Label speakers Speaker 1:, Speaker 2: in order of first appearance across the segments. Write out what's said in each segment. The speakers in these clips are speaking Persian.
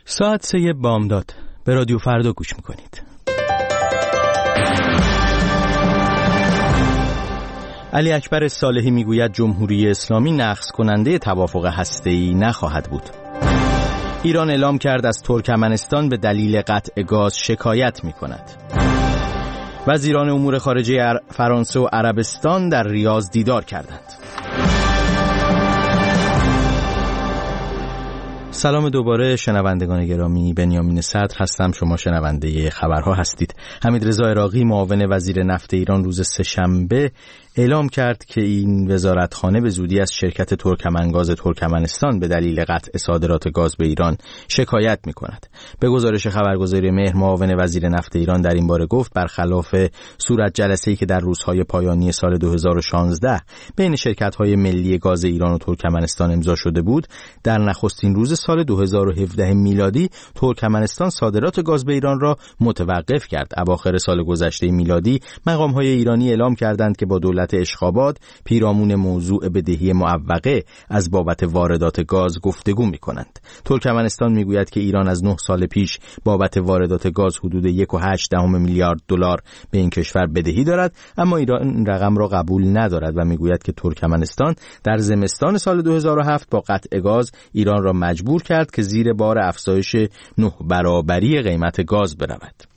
Speaker 1: ساعت 3 بامداد به رادیو فردا گوش میکنید. علی اکبر صالحی میگوید جمهوری اسلامی نقض کننده توافق هسته‌ای نخواهد بود. ایران اعلام کرد از ترکمنستان به دلیل قطع گاز شکایت میکند. وزیران امور خارجه فرانسه و عربستان در ریاض دیدار کردند. سلام دوباره شنوندگان گرامی، بنیامین صدر هستم. شما شنونده خبرها هستید. حمیدرضا عراقی معاون وزیر نفت ایران روز سه‌شنبه اعلام کرد که این وزارتخانه به زودی از شرکت ترکمنگاز ترکمنستان به دلیل قطع صادرات گاز به ایران شکایت می‌کند. به گزارش خبرگزاری مهر، معاون وزیر نفت ایران در این باره گفت برخلاف صورت جلسه‌ای که در روزهای پایانی سال 2016 بین شرکت‌های ملی گاز ایران و ترکمنستان امضا شده بود، در نخستین روز سال 2017 میلادی ترکمنستان صادرات گاز به ایران را متوقف کرد. اواخر سال گذشته میلادی مقام‌های ایرانی اعلام کردند که با دولت اشخاباد پیرامون موضوع بدهی معوقه از بابت واردات گاز گفتگو می‌کنند. ترکمنستان میگوید که ایران از 9 سال پیش بابت واردات گاز حدود 1.8 میلیارد دلار به این کشور بدهی دارد، اما ایران این رقم را قبول ندارد و میگوید که ترکمنستان در زمستان سال 2007 با قطع گاز ایران را مجبور کرد که زیر بار افزایش 9 برابری قیمت گاز برود.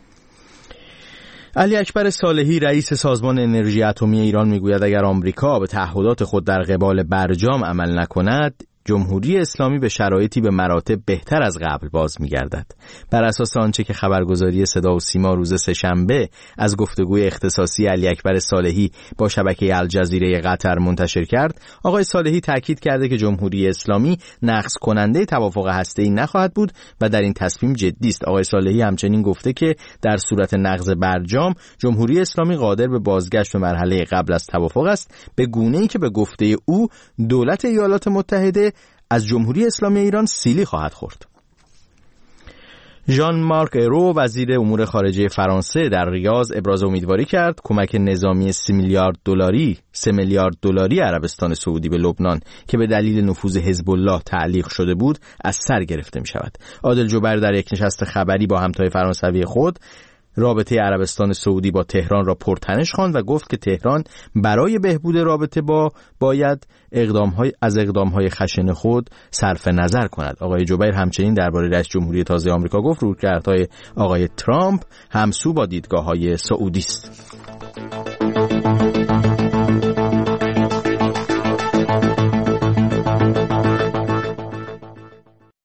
Speaker 1: علی اکبر صالحی رئیس سازمان انرژی اتمی ایران میگوید اگر آمریکا به تعهدات خود در قبال برجام عمل نکند، جمهوری اسلامی به شرایطی به مراتب بهتر از قبل باز می‌گردد. بر اساس آنچه که خبرگزاری صدا و سیما روز سه‌شنبه از گفتگوی اختصاصی علی اکبر صالحی با شبکه الجزیره قطر منتشر کرد، آقای صالحی تاکید کرده که جمهوری اسلامی نقض کننده توافق هسته‌ای نخواهد بود و در این تصمیم جدی است. آقای صالحی همچنین گفته که در صورت نقض برجام، جمهوری اسلامی قادر به بازگشت به مرحله قبل از توافق است، به گونه‌ای که به گفته او دولت ایالات متحده از جمهوری اسلامی ایران سیلی خواهد خورد. ژان مارک ایرو وزیر امور خارجه فرانسه در ریاض ابراز امیدواری کرد کمک نظامی 3 میلیارد دلاری عربستان سعودی به لبنان که به دلیل نفوذ حزب الله تعلیق شده بود از سر گرفته می شود. عادل جبر در یک نشست خبری با همتای فرانسوی خود رابطه عربستان سعودی با تهران را پرتنش خواند و گفت که تهران برای بهبود رابطه باید اقدام‌های خشن خود صرف نظر کند. آقای جبیر همچنین درباره رئیس جمهوری تازه آمریکا گفت رویکردهای آقای ترامپ همسو با دیدگاه‌های سعودی است.